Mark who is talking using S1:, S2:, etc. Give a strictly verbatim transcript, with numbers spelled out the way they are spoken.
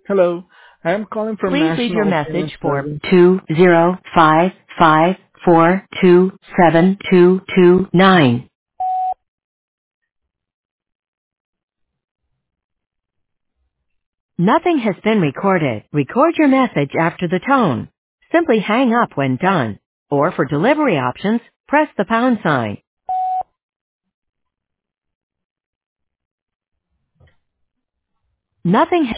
S1: Hello. I am calling from
S2: Please leave your
S1: National
S2: message
S1: Payment
S2: for
S1: Service.
S2: two zero five five four two seven two two nine. Nothing has been recorded. Record your message after the tone. Simply hang up when done. Or for delivery options, press the pound sign. Nothing